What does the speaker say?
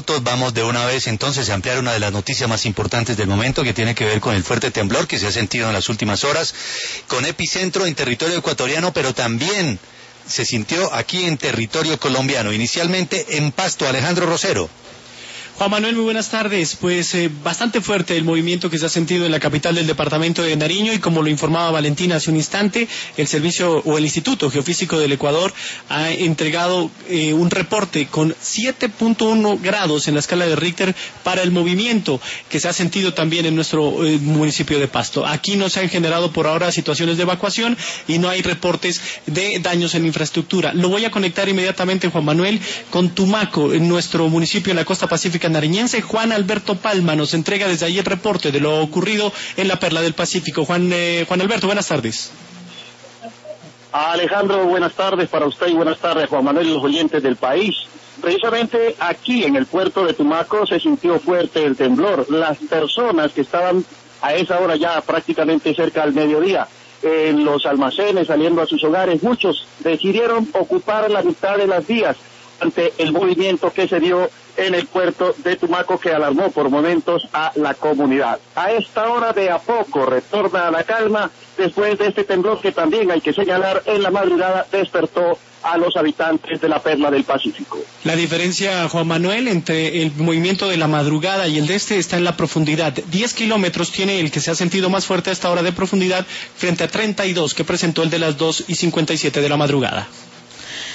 minutos. Vamos de una vez entonces a ampliar una de las noticias más importantes del momento, que tiene que ver con el fuerte temblor que se ha sentido en las últimas horas, con epicentro en territorio ecuatoriano, pero también se sintió aquí en territorio colombiano, inicialmente en Pasto. Alejandro Rosero. Juan Manuel, muy buenas tardes. Pues bastante fuerte el movimiento que se ha sentido en la capital del departamento de Nariño, y como lo informaba Valentina hace un instante, el servicio o el Instituto Geofísico del Ecuador ha entregado un reporte con 7.1 grados en la escala de Richter para el movimiento que se ha sentido también en nuestro municipio de Pasto. Aquí no se han generado por ahora situaciones de evacuación y no hay reportes de daños en infraestructura. Lo voy a conectar inmediatamente, Juan Manuel, con Tumaco, en nuestro municipio en la costa pacífica nariñense. Juan Alberto Palma nos entrega desde allí el reporte de lo ocurrido en la Perla del Pacífico. Juan Alberto, buenas tardes. Alejandro, buenas tardes para usted y buenas tardes, Juan Manuel, y los oyentes del país. Precisamente aquí en el puerto de Tumaco se sintió fuerte el temblor. Las personas que estaban a esa hora ya prácticamente cerca del mediodía en los almacenes, saliendo a sus hogares, muchos decidieron ocupar la mitad de las vías ante el movimiento que se dio en el puerto de Tumaco, que alarmó por momentos a la comunidad. A esta hora de a poco retorna a la calma después de este temblor que también, hay que señalar, en la madrugada despertó a los habitantes de la Perla del Pacífico. La diferencia, Juan Manuel, entre el movimiento de la madrugada y el de este está en la profundidad. 10 kilómetros tiene el que se ha sentido más fuerte a esta hora de profundidad, frente a 32 que presentó el de las 2:57 de la madrugada.